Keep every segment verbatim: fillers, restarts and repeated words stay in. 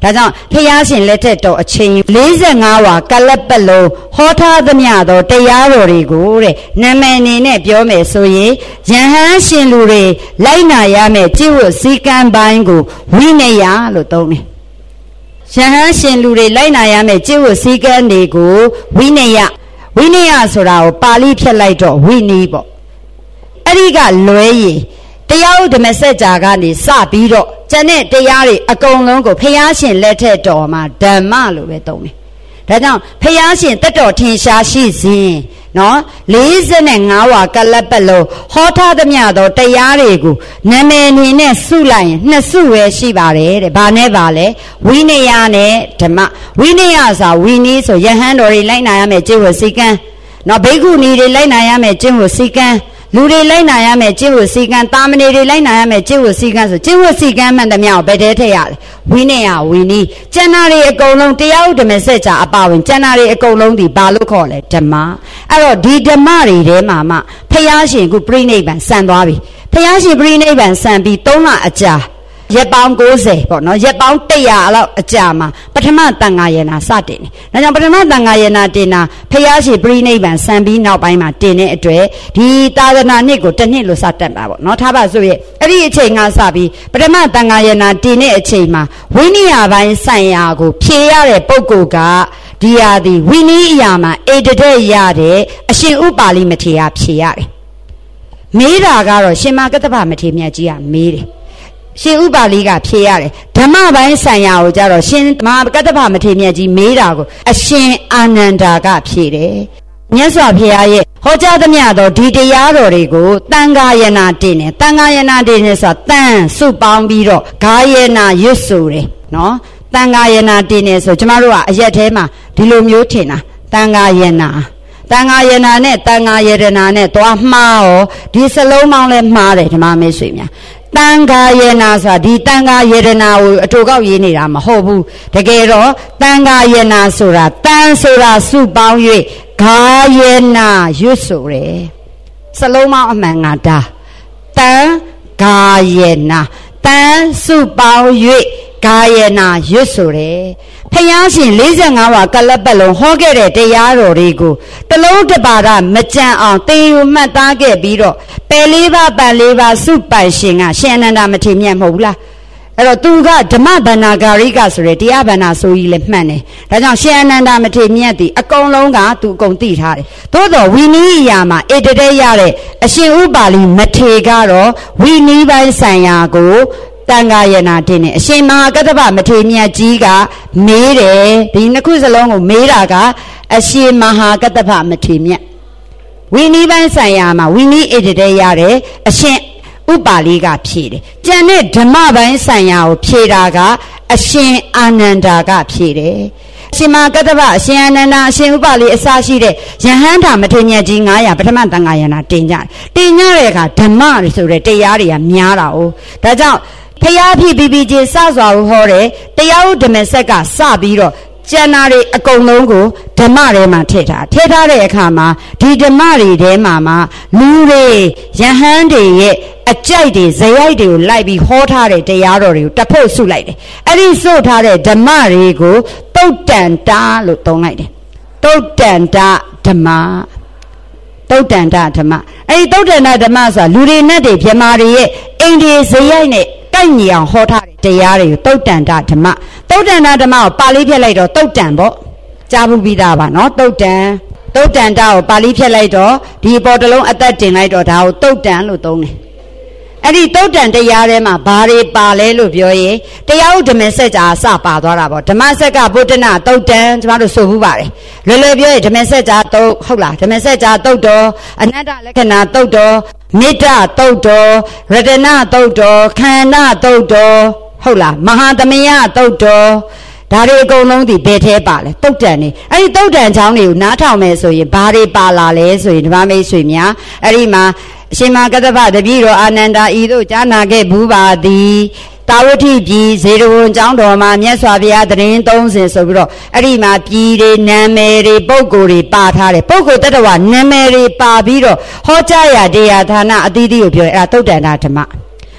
ဒါကြောင့်ဖျားရှင်လက်ထက်တော်အချိန်လေးဆယ်ငါးဝါကလပ်ပတ်လုံးဟောထားသမျှသောတရားတော်တွေကိုတဲ့နာမည်အနေနဲ့ပြောမယ်ဆိုရင်ယဟန်ရှင်လူတွေလိုက်နာရမယ်ကျင့်ဝတ်စည်းကမ်းပိုင်းကိုဝိနည်းလို့သုံးတယ်ယဟန်ရှင်လူတွေလိုက်နာရမယ်ကျင့်ဝတ်စည်းကမ်းတွေကိုဝိနည်းဝိနည်းဆိုတာကိုပါဠိဖြတ်လိုက်တော့ဝိနည်းပေါ့အဲ့ဒီကလွဲရင်တရားဥဒ္ဓမစကြာကနေစပြီးတော့ကျန်တဲ့တရားတွေအကုန်လုံးကိုဖျားရှင်လက်ထက်တော်မှာဓမ္မလို့ပဲသုံးတယ်ဒါကြောင့်ဖျားရှင်တက်တော်ထင်ရှားရှိစဉ်နော်လေးဆယ်ငါးဝါကလပ်ပတ်လုံးဟောထားသမျှသောတရားတွေကိုနာမည်အနေနဲ့စုလိုက်ရင်နှစ်စုပဲရှိပါတယ်တဲ့ဘာနဲ့ပါလဲဝိနည်းနဲ့ဓမ္မဝိနည်းဆိုဝိနည်းဆိုယဟန်တော်တွေလိုက်နာရမယ်ကျင့်ဝတ်စည်းကမ်းနော်ဘိက္ခုနီတွေလိုက်နာရမယ်ကျင့်ဝတ်စည်းကမ်းလူတွေလိုက်နာရမယ်ကျင့်ဝတ်စည်းကမ်းတာမဏေတွေလိုက်နာရမယ်ကျင့်ဝတ်စည်းကမ်းဆိုကျင့်ဝတ်စည်းကမ်းမှန်သမျှကိုဘယ်တည်းထည့်ရလဲဝိနည်းဝိနည်းကျန်တာတွေအကုန်လုံးတရားဥဒ္ဓမစကြာအပါဝင်ကျန်တာတွေအကုန်လုံးဒီဘာလို့ခေါ်လဲဓမ္မအဲ့တော့ဒီဓမ္မတွေထဲမှာမှဖျားရှင်ကပြိဋိဘံဆံသွားပြီဖျားရှင်ပြိဋိဘံဆံပြီးသုံးလအကြာရက်ပေါင်းကိုးဆယ်ပေါ့နော်ရက်ပေါင်းတစ်ရာလောက်အကြာမှာပထမတန်ဃာယနာစတင်တယ်ဒါကြောင့်ပထမတန်ဃာယနာတင်တာဖျားရှိပြိဋိဘံစံပြီးနောက်ပိုင်းမှာတင်တဲ့အတွက်ဒီသာသနာနှစ်ကိုတစ်နှစ်လို့စတက်ပါပေါ့နော်ထားပါဆိုရအဲ့ဒီအချိန်ကစပြီးပထမတန်ဃာယနာတင်တဲ့အချိန်မှာဝိနည်းပိုင်းဆိုင်ရာကိုဖြေရတဲ့ပုဂ္ဂိုလ်ကဒီဟာဒီဝိနည်းအရာမှာအေတတဲ့ရတဲ့အရှင်ဥပါလိမထေရဖြေရတယ်မေးတာကတော့ရှင်မကတ္တဗမထေရမြတ်ကြီးကမေးတယ်ရှင်ဥပါလိကဖြေရတယ်ဓမ္မပိုင်းဆိုင်ရာကိုကြတော့ရှင်မဟာကတ္တဗမထေရမြတ်ကြီးမေးတာကိုအရှင်အာနန္ဒာကဖြေတယ်မြတ်စွာဘုရားရဲ့ဟောကြားသမျှသောဒီတရားတော်တွေကိုတန်ဃာယနာတင်တယ်တန်ဃာယနာတင်တယ်ဆိုတာတန်စုပေါင်းပြီးတော့ဂါယနာရွတ်ဆိုတယ်နော်တန်ဃာယနာတင်တယ်ဆိုကျမတို့ကအရက်ထဲမှာဒီလိုမျိုးထင်တာတန်ဃာယနာတန်ဃာယနာနဲ့တန်ဃာယရနာနဲ့သွားမှားရောဒီစလုံးပေါင်းလဲမှားတယ်ဓမ္မမိတ်ဆွေများတန်ဃာယနာဆိုတာဒီတန်ဃာယရနာကိုအတူကောက်ရေးနေတာမဟုတ်ဘူးတကယ်တော့တန်ဃာယနာဆိုတာတန်ဆိုတာစုပေါင်း၍ဂါယနာရွတ်ဆိုတယ်စလုံးပေါင်းအမှန်ကဒါတန်ဃာယနာတန်စုပေါင်း၍ဂါယနာရွတ်ဆိုတယ်ဖျားရှင်လေးဆယ်ငါးဝါကလပ်ပတ်လုံးဟောခဲ့တဲ့တရားတော်တွေကိုတလုံးတပါဒမကြံအောင်သင်ယူမှတ်သားခဲ့ပြီးတော့ပယ်လေးပါးပန်လေးပါးစုပိုင်ရှင်ကရှင်အနန္ဒမထေရမြတ်မဟုတ်ဘူးလားအဲ့တော့သူကဓမ္မဗန္နာဂါရိကဆိုတဲ့တရားဗန္နာဆိုကြီးလည်းမှန်တယ်ဒါကြောင့်ရှင်အနန္ဒမထေရမြတ်ဒီအကုန်လုံးကသူအကုန်သိထားတယ်သို့တော်ဝိနည်းအရာမှာအေတတဲ့ရတဲ့အရှင်ဥပါလိမထေရကတော့ဝိနည်းပိုင်းဆိုင်ရာကိုတန်ဃာယနာတင်တယ်အရှင်မဟာကတ္တဗမထေရမြတ်ကြီးကမေးတယ်ဒီနှစ်ခုစလုံးကိုမေးတာကအရှင်မဟာကတ္တဗမထေရမြတ်ဝိနည်းပိုင်းဆိုင်ရာမှာဝိနည်းအေတတဲ့ရတဲ့အရှင်ဥပါလိကဖြေတယ်ကျန်တဲ့ဓမ္မပိုင်းဆိုင်ရာကိုဖြေတာကအရှင်အာနန္ဒာကဖြေတယ်အရှင်မဟာကတ္တဗအရှင်အာနန္ဒာအရှင်ဥပါလိအစရှိတဲ့ယဟန္တာမထေရမြတ်ကြီးငါးရာပထမတန်ဃာယနာတင်ကြတယ်တင်ကြတဲ့အခါဓမ္မဆိုတဲ့တရားတွေကများတာ哦ဒါကြောင့်ဖျားဖြစ်ပြီးပြီးချင်းစစွာကိုဟောတယ်တရားဥဒ္ဓမဆက်ကစပြီးတော့ကျန်တာတွေအကုန်လုံးကိုဓမ္မထဲမှာထည့်ထားထည့်ထားတဲ့အခါမှာဒီဓမ္မတွေထဲမှာမှလူတွေယဟန်တွေရဲ့အကြိုက်တွေဇယိုက်တွေကိုလိုက်ပြီးဟောထားတဲ့တရားတော်တွေကိုတဖို့စုလိုက်တယ်အဲ့ဒီစုထားတဲ့ဓမ္မတွေကိုတုတ်တန်တာလို့သုံးလိုက်တယ်တုတ်တန်တာဓမ္မတုတ်တန်တာဓမ္မအဲ့ဒီတုတ်တန်တာဓမ္မဆိုတာလူတွေနဲ့တွေဗြဟ္မာတွေရဲ့အိန္ဒိယဇယိုက်နဲ့ကိုက်ညီအောင်ဟောထားတဲ့တရားတွေကိုတုတ်တန်တာဓမ္မတုတ်တန်တာဓမ္မကိုပါဠိဖြတ်လိုက်တော့တုတ်တန်ပေါ့ကြားဘူးပြီးသားပါနော်တုတ်တန်တုတ်တန်တာကိုပါဠိဖြတ်လိုက်တော့ဒီပေါ်တစ်လုံးအသက်တင်လိုက်တော့ဒါကိုတုတ်တန်လို့သုံးတယ်အဲ့ဒီတုတ်တန်တရားထဲမှာဘာတွေပါလဲလို့ပြောရင်တရားဥဒ္ဓမစကြာအစပါသွားတာပေါ့ဓမ္မစက်ကဗုဒ္ဓနာတုတ်တန်ကျမတို့ဆိုဘူးပါတယ်လွယ်လွယ်ပြောရင်ဓမ္မစကြာတုတ်ဟုတ်လားဓမ္မစကြာတုတ်တော်အနတ္တလက္ခဏာတုတ်တော်မေတ္တာတုတ်တော်ရတနာတုတ်တော်ခန္ဓာတုတ်တော်ဟုတ်လားမဟာသမယတုတ်တော်ဒါတွေအကုန်လုံးဒီဘယ်ထဲပါလဲတုတ်တန်နေအဲ့ဒီတုတ်တန်ချောင်းတွေကိုနားထောင်မယ်ဆိုရင်ဘာတွေပါလာလဲဆိုရင်ဓမ္မမိတ်ဆွေများအဲ့ဒီမှာအရှင်မကတ္တဗတပည့်တော်အာနန္ဒာဤသို့ကြားနာခဲ့ဘူးပါသည်တာဝတိပြည်ဇေရဝံကျောင်းတော်မှာမြတ်စွာဘုရားတရင်သုံးဆင်ဆိုပြီးတော့အဲ့ဒီမှာပြည်တွေနာမည်တွေပုဂ္ဂိုလ်တွေပါထားတယ်ပုဂ္ဂိုလ်တ attva နာမည်တွေပါပြီးတော့ဟောကြားရတရားဌာနအသီးသီးကိုပြောတယ်အဲ့ဒါသုတ်တန္တဓမ္မ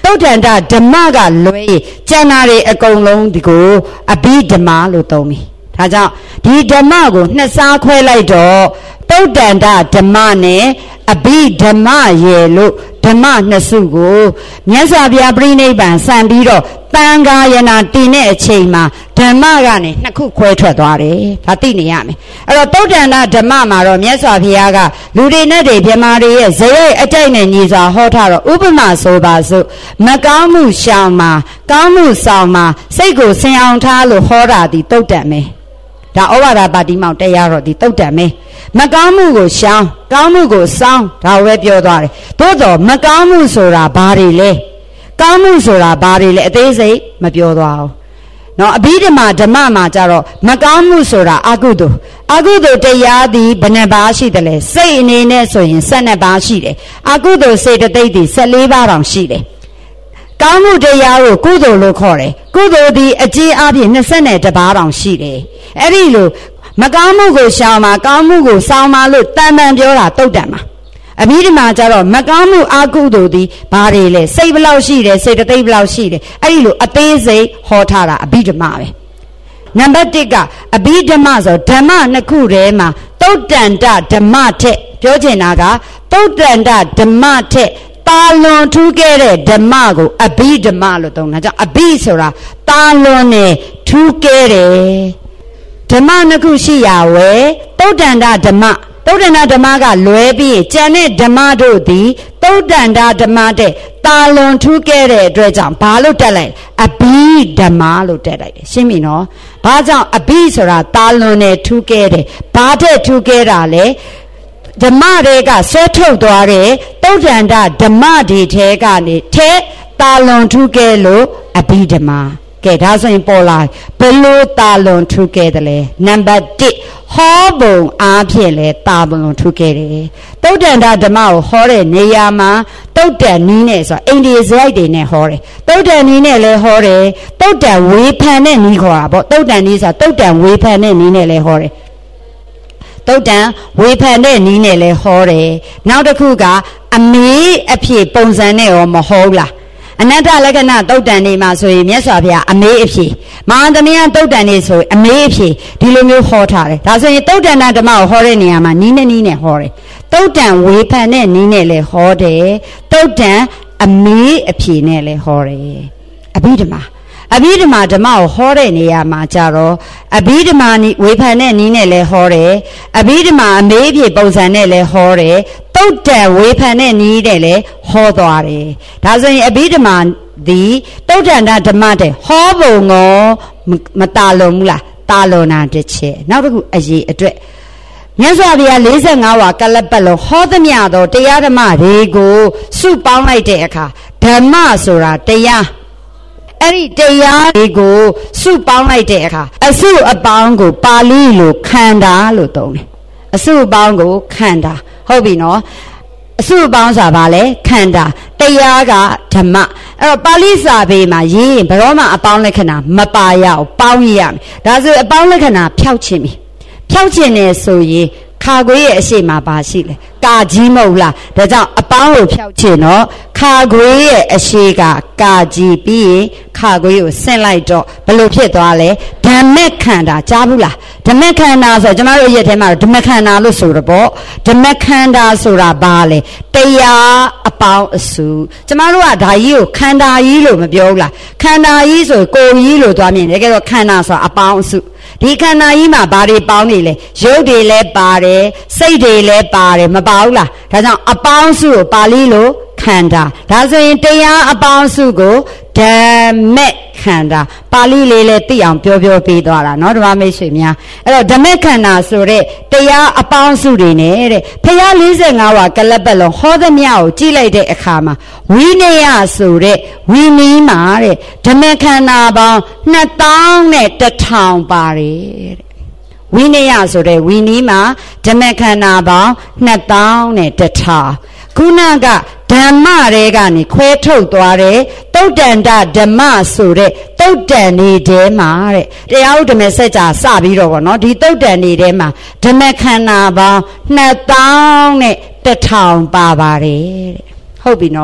သုတ်တန္တဓမ္မကလွဲကျန်တာတွေအကုန်လုံးဒီကိုအဘိဓမ္မာလို့သုံးပြီဒါကြောင့်ဒီဓမ္မကိုနှစ်စားခွဲလိုက်တော့သုတ်တန္တဓမ္မနဲ့အဘိဓမ္မရေလို့ဓမ္မနှစ်စုကိုမြတ်စွာဘုရားပြိဋိဘံဆံပြီးတော့တန်ခါယနာတည်တဲ့အချိန်မှာဓမ္မကနေနှစ်ခုခွဲထွက်သွားတယ်ဒါသိနေရမယ်အဲ့တော့သုတ်တန္တဓမ္မမှာတော့မြတ်စွာဘုရားကလူတွေနဲ့တွေမြမာတွေရဲ့ဇယိတ်အတိုက်နဲ့ညီစွာဟောထားတော့ဥပမာဆိုပါစို့မကောင်းမှုရှောင်မှာကောင်းမှုဆောင်မှာစိတ်ကိုဆင်အောင်ထားလို့ဟောတာဒီသုတ်တန်မယ်ဒါဩဝါဒပါတိမောင်တရားတော့ဒီသုတ်တန်မယ်မကောင်းမှုကိုရှောင်ကောင်းမှုကိုစောင်းဒါပဲပြောသွားတယ်သို့တော့မကောင်းမှုဆိုတာဘာတွေလဲကောင်းမှုဆိုတာဘာတွေလဲအသေးစိတ်မပြောသွားဘူးနော်အဘိဓမ္မာဓမ္မမှာကြတော့မကောင်းမှုဆိုတာအကုသိုလ်အကုသိုလ်တရားသည်ဘယ်နှပါးရှိတယ်လဲစိတ်အနေနဲ့ဆိုရင်၁၂ပါးရှိတယ်အကုသိုလ်စေတသိက်သည်၁၄ပါးတောင်ရှိတယ်ကောင်းမှုတရားကိုကုသိုလ်လို့ခေါ်တယ်ကုသိုလ်သည်အကျဉ်းအပြည့်၂၁ပါးတောင်ရှိတယ်အဲ့ဒီလိုမကောင်းမှုကိုရှောင်မှာကောင်းမှုကိုစောင်းမှာလို့တန်တန်ပြောတာတုတ်တန်မှာအဘိဓမ္မာကျတော့မကောင်းမှုအကုသိုလ်သည်ဘာတွေလဲစိတ်ဘလောက်ရှိတယ်စေတသိက်ဘလောက်ရှိတယ်အဲ့ဒီလိုအသေးစိတ်ဟောထားတာအဘိဓမ္မာပဲနံပါတ်၁ကအဘိဓမ္မာဆိုဓမ္မနှစ်ခုထဲမှာတုတ်တန်တဓမ္မထက်ပြောချင်တာကတုတ်တန်တဓမ္မထက်တာလွန်ထူးခဲ့တဲ့ဓမ္မကိုအဘိဓမ္မာလို့သုံးတာကြောင့်အဘိဆိုတာတာလွန်နဲ့ထူးခဲ့တယ်ဓမ္မနှစ်ခုရှိရဝဲတုတ်တန်တဓမ္မသုတ်တန္တဓမ္မကလွဲပြီးကျန်တဲ့ဓမ္မတို့သည်သုတ်တန္တဓမ္မတဲ့တာလွန်ထူးခဲ့တဲ့အတွက်ကြောင့်ဘာလို့တက်လိုက်အဘိဓမ္မာလို့တက်လိုက်တယ်ရှင်းပြီနော်ဘာကြောင့်အဘိဆိုတာတာလွန်နဲ့ထူးခဲ့တယ်ဘာတဲ့ထူးခဲ့တာလဲဓမ္မတွေကဆွဲထုတ်သွားတဲ့သုတ်တန္တဓမ္မတွေထဲကနေထဲတာလွန်ထူးခဲ့လို့အဘိဓမ္မာကဲဒါဆိုရင်ပေါ်လာဘယ်လိုတာလွန်ထူးခဲ့တယ်လဲနံပါတ်၁ဟောပုံအားဖြင့်လဲတာလွန်ထူးခဲ့တယ်သုတ်တန္တဓမ္မကိုဟောတဲ့နေရာမှာသုတ်တန်နီးနဲ့ဆိုတာအိန္ဒိယဇိုက်တွေနဲ့ဟောတယ်သုတ်တန်နီးနဲ့လဲဟောတယ်သုတ်တန်ဝေဖန်တဲ့နီးခေါ်တာပေါ့သုတ်တန်နီးဆိုတာသုတ်တန်ဝေဖန်တဲ့နီးနဲ့လဲဟောတယ်သုတ်တန်ဝေဖန်တဲ့နီးနဲ့လဲဟောတယ်နောက်တစ်ခုကအမေးအဖြေပုံစံနဲ့ရောမဟောဘူးလားအနတ္တလက္ခဏာသုတ်တန်နေမှာဆိုရင်မြတ်စွာဘုရားအမေးအဖြေမဟာသမယသုတ်တန်နေဆိုရင်အမေးအဖြေဒီလိုမျိုးဟောထားတယ်ဒါဆိုရင်သုတ်တန်ဓမ္မကိုဟောတဲ့နေရာမှာနီးနဲ့နီးနဲ့ဟောတယ်သုတ်တန်ဝေဖန်တဲ့နီးနဲ့လည်းဟောတယ်သုတ်တန်အမေးအဖြေနဲ့လည်းဟောတယ်အဘိဓမ္မာအဘိဓမ္မာဓမ္မကိုဟောတဲ့နေရာမှာကြတော့အဘိဓမ္မာဝေဖန်တဲ့နီးနဲ့လည်းဟောတယ်အဘိဓမ္မာအမေးအဖြေပုံစံနဲ့လည်းဟောတယ်သုတ်တန်ဝေဖန်တဲ့နီးနဲ့လည်းဟောသွားတယ်ဒါဆိုရင်အဘိဓမ္မာဒီသုတ်တန္တဓမ္မတဲ့ဟောပုံကိုမတာလွန်ဘူးလားတာလွန်တာတစ်ချက်နောက်တစ်ခုအရေးအတွက်မြတ်စွာဘုရား၄၅ဝါကလပ်ပတ်လုံးဟောသမျှသောတရားဓမ္မတွေကိုစုပေါင်းလိုက်တဲ့အခါဓမ္မဆိုတာတရားအဲ့ဒီတရားတွေကိုစုပေါင်းလိုက်တဲ့အခါအစုအပေါင်းကိုပါဠိလိုခန္ဓာလို့သုံးတယ်အစုအပေါင်းကိုခန္ဓာဟုတ်ပြီနော်အစုအပေါင်းဆိုတာဘာလဲခန္ဓာတရားကဓမ္မအဲ့တော့ပါဠိစာပေမှာရေးရင်ဘယ်တော့မှအပေါင်းလက္ခဏာမပါရအောင်ပေါင်းရရမယ်ဒါဆိုအပေါင်းလက္ခဏာဖြောက်ခြင်းပြီဖြောက်ခြင်းနေဆိုရင်ခါခွေးရဲ့အရှိမပါရှိလဲကာကြီးမဟုတ်လားဒါကြောင့်အပေါင်းကိုဖြောက်ခြင်းတော့ခါခွေးရဲ့အရှိကကာကြီးပြီးရင်ခါခွေးကိုဆင့်လိုက်တော့ဘယ်လိုဖြစ်သွားလဲဓမ္မခန္ဓာကြားဘူးလားဓမ္မခန္ဓာဆိုကျွန်တော်တို့ရဲ့ထဲမှာဓမ္မခန္ဓာလို့ဆိုတော့ပေါ့ဓမ္မခန္ဓာဆိုတာဘာလဲတရားအပေါင်းအစုကျွန်တော်တို့ကဒါကြီးကိုခန္ဓာကြီးလို့မပြောဘူးလားခန္ဓာကြီးဆိုကိုယ်ကြီးလို့သွားမြင်တယ်တကယ်တော့ခန္ဓာဆိုတာအပေါင်းအစုဒီခန္ဓာကြီးမှာဘာတွေပေါင်းနေလဲရုပ်တွေလည်းပါတယ်စိတ်တွေလည်းပါတယ်မပါဘူးလားဒါကြောင့်အပေါင်းစုကိုပါဠိလိုခန္ဓာဒါဆိုရင်တရားအပေါင်းစုကိုဓမ္မခန္ဓာပါဠိလေးလည်းသိအောင်ပြောပြောပေးသွားတာเนาะဓမ္မမိတ်ဆွေများအဲ့တော့ဓမ္မခန္ဓာဆိုတဲ့တရားအပေါင်းစုတွေနဲ့တဲ့ဖျား၄၅ဝါကလပ်ပတ်လုံးဟောသမျှကိုကြည့်လိုက်တဲ့အခါမှာဝိနည်းဆိုတဲ့ဝိနည်းမှာတဲ့ဓမ္မခန္ဓာပေါင်းနှစ်သောင်းနဲ့တစ်ထောင်ပါတယ်တဲ့ဝိနည်းဆိုတဲ့ဝိနည်းမှာဓမ္မခန္ဓာပေါင်းနှစ်သောင်းနဲ့တစ်ထောင်ခုနကဓမ္မတွေကနေခွဲထုတ်သွားတဲ့သုတ်တန္တဓမ္မဆိုတဲ့သုတ်တန်နေထဲမှာတဲ့တရားဥဒ္ဓမေစัจ जा စပြီးတော့ဗောနော်ဒီသုတ်တန်နေထဲမှာဓမ္မခန္ဓာပေါင်းနှစ်သောင်းနဲ့တစ်ထောင်ပါပါတယ်တဲ့ဟုတ်ပြီနော်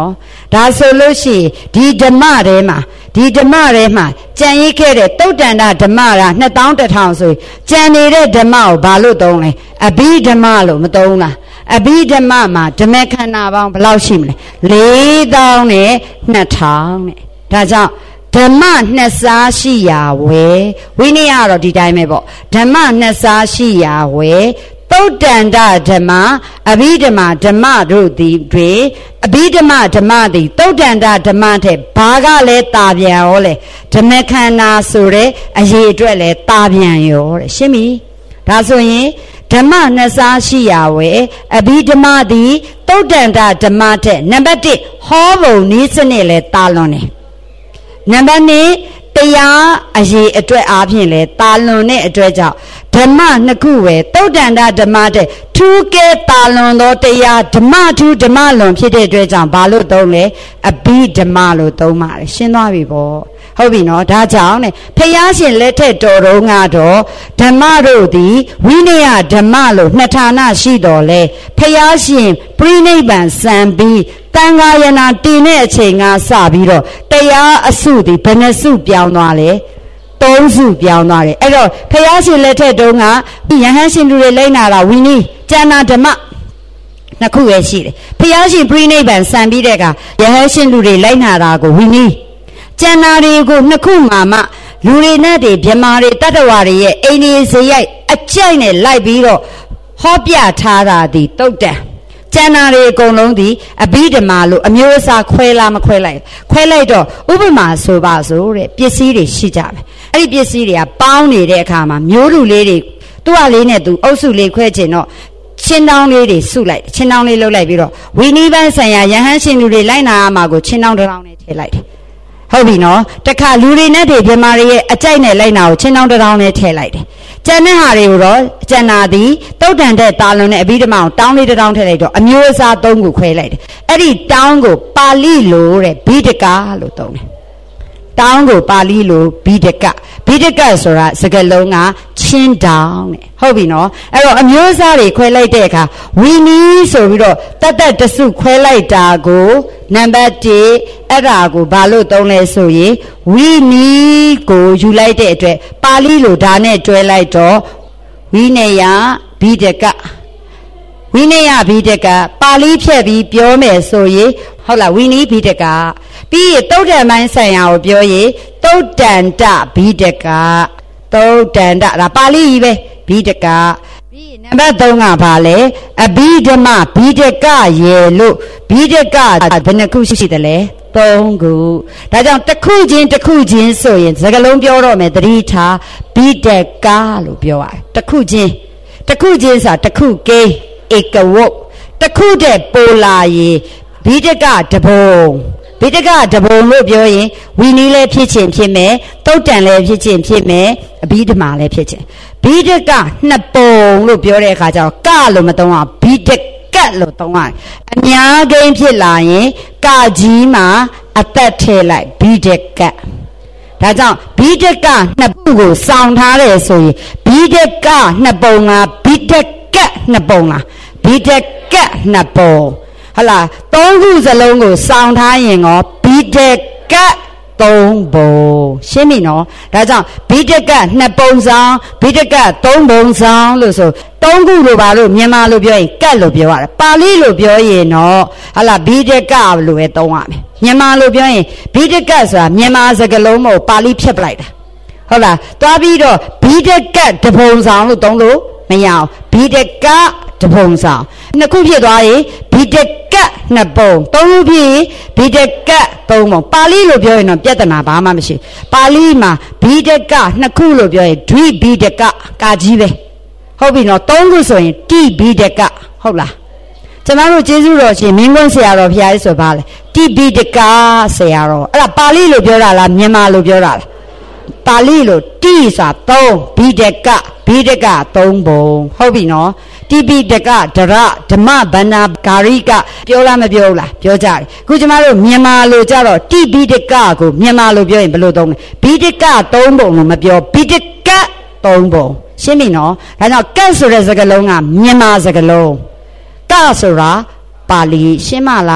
ဒါဆိုလို့ရှိရင်ဒီဓမ္မထဲမှာဒီဓမ္မထဲမှာကြံရိပ်ခဲ့တဲ့သုတ်တန္တဓမ္မကနှစ်သောင်းတစ်ထောင်ဆိုကြံနေတဲ့ဓမ္မကိုဘာလို့သုံးလဲအဘိဓမ္မလို့မသုံးလားအဘိဓမ္မမှာဓမ္မခန္ဓာပေါင်းဘယ်လောက်ရှိမလဲလေးသောင်းနဲ့နှစ်ထောင်နဲ့ဒါကြောင့်ဓမ္မနှစ်စားရှိရာဝဲဝိနည်းကတော့ဒီတိုင်းပဲပေါ့ဓမ္မနှစ်စားရှိရာဝဲသုတ်တန္တဓမ္မအဘိဓမ္မာဓမ္မတို့သည်တွေအဘိဓမ္မာဓမ္မသည်သုတ်တန္တဓမ္မတဲ့ဘာကလဲတာပြန်ရောလေဓမ္မခန္ဓာဆိုတဲ့အရေးအတွက်လဲတာပြန်ရောတဲ့ရှင်းပြီဒါဆိုရင်ဓမ္မနှစ်စားရှိရာဝဲအဘိဓမ္မာသည်သုတ်တန္တဓမ္မတဲ့နံပါတ်တစ်ဟောပုံနည်းစနစ်လဲတာလွန်တယ်နံပါတ်နှစ်တရားအရေးအတွက်အားဖြင့်လဲတာလွန်တဲ့အတွက်ကြောင့်ဓမ္မနှစ်ခုပဲသုတ်တန္တဓမ္မတဲ့ထူးကဲတာလွန်သောတရားဓမ္မထူးဓမ္မလွန်ဖြစ်တဲ့အတွက်ကြောင့်ဘာလို့သုံးလဲအဘိဓမ္မလို့သုံးပါတယ်ရှင်းသွားပြီပေါ့ဟုတ်ပြီနော်ဒါကြောင့်ねဖျားရှင်လက်ထက်တော်တော်ကတော့ဓမ္မတို့သည်ဝိနည်းဓမ္မလို့နှစ်ဌာနရှိတော်လဲဖျားရှင်ပြိနိဗ္ဗာန်စံပြီးတန်ခါယနာတည်တဲ့အချိန်ကစပြီးတော့တရားအစုသည်ဘယ်နှစုပြောင်းသွားလဲသုံးစုပြောင်းသွားတယ်အဲ့တော့ဖျားရှင်လက်ထက်တုန်းကယဟန်ရှင်လူတွေလိမ့်နာတာဝိနည်းကျမ်းနာဓမ္မနှစ်ခုပဲရှိတယ်ဖျားရှင်ပြိနိဗ္ဗာန်စံပြီးတဲ့အခါယဟန်ရှင်လူတွေလိမ့်နာတာကိုဝိနည်းကျန်နာတွေကိုနှစ်ခုမှမှလူတွေနဲ့တွေဗြမာတွေတတ္တဝါတွေရဲ့အိန္ဒိယဇရိုက်အကြိုက်နဲ့လိုက်ပြီးတော့ဟောပြထားတာဒီတုတ်တန်ကျန်နာတွေအကုန်လုံးဒီအဘိဓမ္မာလို့အမျိုးအစားခွဲလားမခွဲလိုက်ခွဲလိုက်တော့ဥပမာဆိုပါစို့တဲ့ပစ္စည်းတွေရှိကြပဲအဲ့ဒီပစ္စည်းတွေကပေါင်းနေတဲ့အခါမှာမျိုးလူလေးတွေသူ့အလေးနဲ့သူအုပ်စုလေးခွဲချင်တော့ချင်းတောင်းလေးတွေစုလိုက်ချင်းတောင်းလေးလှုပ်လိုက်ပြီးတော့ဝိနည်းပိုင်းဆိုင်ရာယဟန်ရှင်လူတွေလိုက်နာမှာကိုချင်းတောင်းတောင်းနဲ့ထည့်လိုက်တယ်ဟုတ်ပြီနော်တခါလူတွေနဲ့တွေဗြမာတွေရဲ့အကြိုက်နဲ့လိုက်နာကိုချင်းတောင်းတောင်းနဲ့ထည့်လိုက်တယ်ကျန်တဲ့ဟာတွေကိုတော့ကျန်နာသည်တုတ်တန်တဲ့တာလွန်နဲ့အဘိဓမ္မာကိုတောင်းလေးတောင်းထည့်လိုက်တော့အမျိုးအစားသုံးခုခွဲလိုက်တယ်အဲ့ဒီတောင်းကိုပါဠိလိုတဲ့ဘိဒကလို့သုံးတယ်တောင်းကိုပါဠိလိုဘိဒကဘိဒကဆိုတာစကားလုံးကချင်းတောင်းတဲ့ဟုတ်ပြီနော်အဲ့တော့အမျိုးအစားတွေခွဲလိုက်တဲ့အခါဝီနီးဆိုပြီးတော့တတ်တတ်တစုခွဲလိုက်တာကိုနံပါတ်တစ်အဲ့ဒါကိုဘာလို့သုံးလဲဆိုရင်ဝီနီးကိုယူလိုက်တဲ့အတွက်ပါဠိလိုဒါနဲ့တွဲလိုက်တော့ဝိနယဘိဒကဝိနယဘိဒကပါဠိဖြတ်ပြီးပြောမယ်ဆိုရင်ဟုတ်လားဝိနည်းဘိဒကပြီးရင်သုတ်တန်ပိုင်းဆိုင်ရာကိုပြောရင်သုတ်တန္တဘိဒကသုတ်တန္တဒါပါဠိကြီးပဲဘိဒကပြီးနံပါတ်သုံးကဘာလဲအဘိဓမ္မဘိဒကရေလို့ဘိဒကဘယ်နှခုရှိတယ်လဲသုံးခုဒါကြောင့်တစ်ခုချင်းတစ်ခုချင်းဆိုရင်စကားလုံးပြောတော့မယ်သတိထားဘိဒကလို့ပြောရတယ်တစ်ခုချင်းတစ်ခုချင်းဆိုတာတစ်ခုကိန်းဧကဝုတ်တစ်ခုတည်းပိုလာရေဘိဒကတဘုံဘိဒကတဘုံလို့ပြောရင်ဝီနီးလည်းဖြစ်ခြင်းဖြစ်မယ်တုတ်တန်လည်းဖြစ်ခြင်းဖြစ်မယ်အဘိဓမ္မာလည်းဖြစ်ခြင်းဘိဒကနှစ်ပုံလို့ပြောတဲ့အခါကျတော့ကလို့မသုံးအောင်ဘိဒကလို့သုံးရတယ်အများကိန်းဖြစ်လာရင်ကကြီးမှာအသက်ထည့်လိုက်ဘိဒကဒါကြောင့်ဘိဒကနှစ်ပုကိုစောင့်ထားတယ်ဆိုရင်ဘိဒကနှစ်ပုံကဘိဒကနှစ်ပုံလားဘိဒကနှစ်ပုံဟလာသုံးခုစလုံးကိုစောင့်ထားရင်ရောဘိဒကသုံးပုံရှင်းပြီနော်ဒါကြောင့်ဘိဒကနှစ်ပုံဆောင်ဘိဒကသုံးပုံဆောင်လို့ဆိုသုံးခုလို့ပါလို့မြန်မာလိုပြောရင်ကတ်လို့ပြောရတယ်ပါဠိလိုပြောရင်တော့ဟလာဘိဒကလို့ပဲသုံးရမယ်မြန်မာလိုပြောရင်ဘိဒကဆိုတာမြန်မာစကားလုံးမဟုတ်ပါဠိဖြတ်ပလိုက်တာဟုတ်လားသွားပြီးတော့ဘိဒကတပုံဆောင်လို့သုံးလို့မရအောင်ဘိဒကတပုံဆောင်နှစ်ခုဖြစ်သွားရင်ဘိဒကနှစ်ပုံသုံးခုဖြစ်ဘိဒကသုံးပုံပါဠိလိုပြောရင်တော့ပြဿနာဘာမှမရှိပါဠိမှာဘိဒကနှစ်ခုလို့ပြောရင်ဒွိဘိဒကကာကြီးပဲဟုတ်ပြီနော်သုံးခုဆိုရင်တိဘိဒကဟုတ်လားကျမတို့ကျေးဇူးတော်ရှင်မင်းကွန်းဆရာတော်ဖျားကြီးဆိုပါလေတိဘိဒကဆရာတော်အဲ့ဒါပါဠိလိုပြောတာလားမြန်မာလိုပြောတာလားပါဠိလိုတိဆိုတာသုံးဘိဒကဘိဒကသုံးပုံဟုတ်ပြီနော်တိပိဒကဒရဓမ္မဗန္နာဂါရိကပြောလားမပြောလားပြောကြတယ်ခုကျမတို့မြန်မာလိုကြတော့တိပိဒကကိုမြန်မာလိုပြောရင်ဘယ်လိုသုံးလဲဘိဒကသုံးပုံလို့မပြောဘိဒကသုံးပုံရှင်းပြီနော်ဒါကြောင့်ကတ်ဆိုတဲ့စကားလုံးကမြန်မာစကားလုံးကဆိုတာပါဠိရှင်းမလား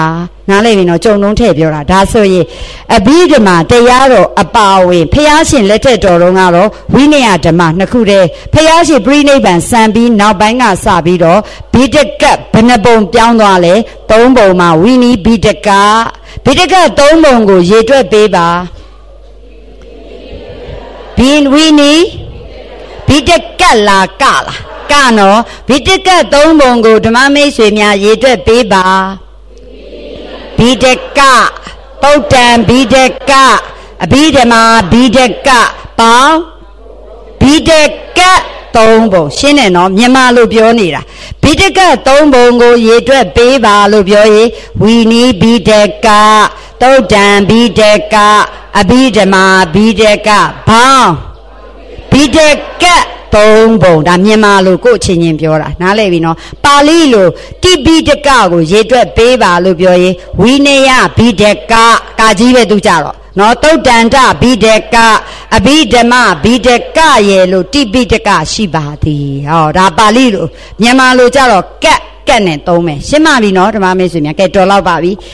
နားလည်ပြီနော်ကြုံလုံးထည့်ပြောတာဒါဆိုရင်အဘိဓမ္မာတရားတော်အပါအဝင်ဖျားရှင်လက်ထက်တော်တော်ကတော့ဝိနည်းဓမ္မနှစ်ခုတည်းဖျားရှင်ပြိနိဗ္ဗာန်စံပြီးနောက်ပိုင်းကစပြီးတော့ဘိဒကဘယ်နှပုံပြောင်းသွားလဲသုံးပုံမှာဝိနည်းဘိဒကဘိဒကသုံးပုံကိုရေတွက်ပေးပါဘိဝိနည်းဘိဒကလာကလာကနော်ဘိဒကသုံးပုံကိုဓမ္မမိတ်ဆွေများရေတွက်ပေးပါဘိဒကပုဒ္ဒံဘိဒကအဘိဓမ္မာဘိဒကပေါင်းဘိဒကသုံးပုံရှင်းတယ်နော်မြန်မာလိုပြောနေတာဘိဒကသုံးပုံကိုရေတွက်ပေးပါလို့ပြောရင်ဝီနီဘိဒကသုဒ္ဓံဘိဒကအဘိဓမ္မာဘိဒကပေါင်းဘိဒကသုံးပုံဒါမြန်မာလိုကိုချင်းချင်းပြောတာနားလည်ပြီနော်ပါဠိလိုတိပိဋကကိုရေတွက်ပေးပါလို့ပြောရင်ဝိနည်းဘိဒကကာကြီးပဲသူကြတော့နော်သုတ်တန္တဘိဒကအဘိဓမ္မဘိဒကရဲ့လို့တိပိဋကရှိပါသည်ဟောဒါပါဠိလိုမြန်မာလိုကြတော့ကက်ကက်နဲ့သုံးမယ်ရှင်းပါပြီနော်ဓမ္မမိတ်ဆွေများကဲတော်တော့ပါပြီ